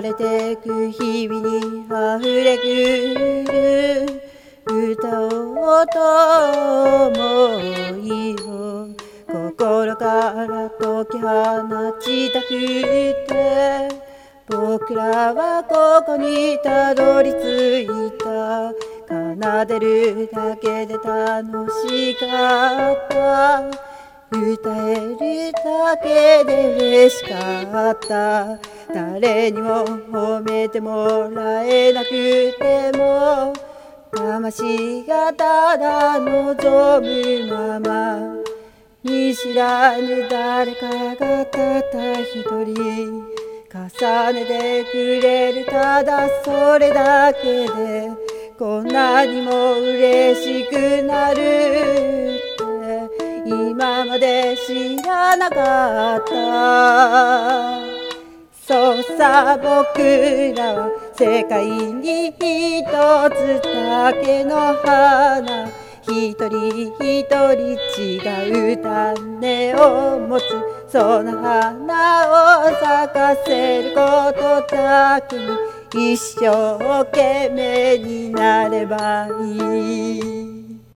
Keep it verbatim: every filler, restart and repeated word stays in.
れてく日々に溢れくる歌おうと思いを心から解き放ちたくて、僕らはここにたどり着いた。奏でるだけで楽しかった、歌えるだけで嬉しかった。誰にも褒めてもらえなくても、魂がただ望むまま、見知らぬ誰かがたった一人重ねてくれる、ただそれだけでこんなにも嬉しくなるって今まで知らなかった。そうさ、僕らは世界に一つだけの花、一人一人違う種を持つ。その花を咲かせることだけに一生懸命になればいい。